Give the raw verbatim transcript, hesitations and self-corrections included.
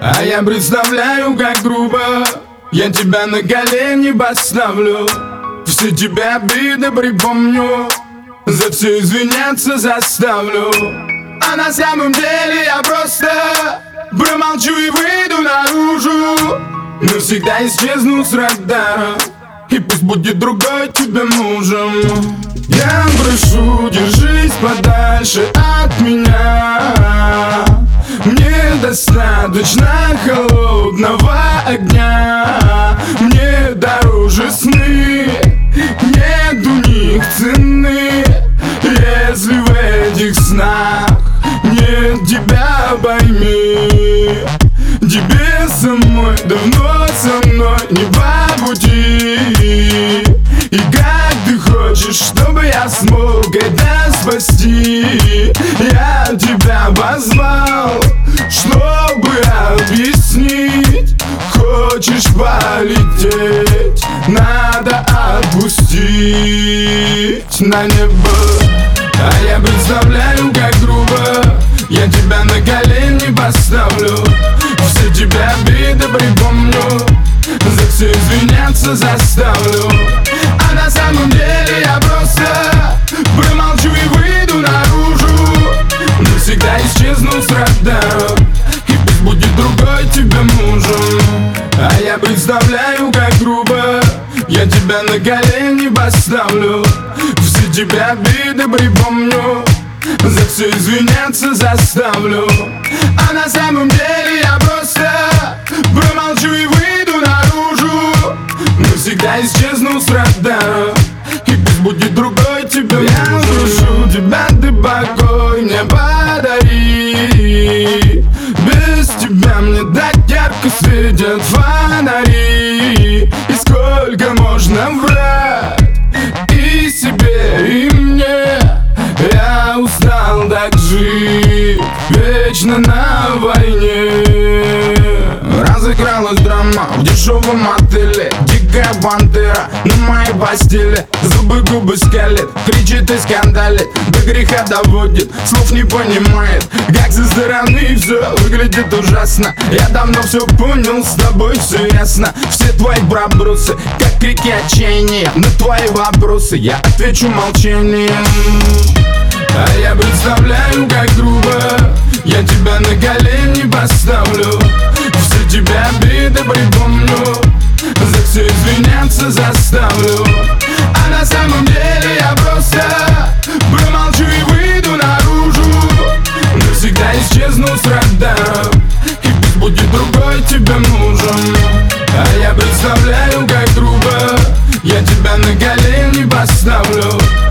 А я представляю, как грубо я тебя на колени поставлю. Все тебе обиды припомню, за все извиняться заставлю. А на самом деле я просто промолчу и выйду наружу. Навсегда исчезну с радара, и пусть будет другой тебе мужем. Я прошу, держись подальше от меня. Мне достаточно холодного огня. Мне дороже сны, нет у них цены. Если в этих снах нет тебя, пойми, тебе самой давно со мной не по пути. И как ты хочешь, чтобы я смог это спасти? Я тебя позвал, чтобы объяснить. Хочешь полететь, надо отпустить на небо. А я представляю, как грубо я тебя на колени поставлю. Все тебе обиды припомню, за все извиняться заставлю. А на самом деле я просто промолчу и выйду наружу. Навсегда исчезну с радара, и пусть будет другой тебе мужем. А я представляю, как грубо я тебя на колени поставлю. Все тебе обиды припомню, за все извиняться заставлю. А на самом деле я просто промолчу и выйду наружу. Навсегда исчезну с радара, и пусть будет другой тебе мужем. Я прошу тебя, ты покой мне подари. Без тебя мне так ярко светят фонари. И сколько можно врать и себе, и мне. Я устал так жить вечно на войне. Разыгралась драма в дешевом отеле. Дикая пантера на моей постели. Зубы губы скалит, кричит и скандалит, до греха доводит, слов не понимает. Как со стороны все выглядит ужасно. Я давно все понял, с тобой все ясно. Все твои пробросы, как крики отчаяния. На твои вопросы я отвечу молчанием. А я представляю, как грубо я тебя на колени поставлю. Все тебе обиды припомню, за все извиняться заставлю. А на самом деле я просто промолчу и выйду наружу. Навсегда исчезну с радара, и пусть будет другой тебе мужем. А я представляю, как грубо я тебя на колени поставлю.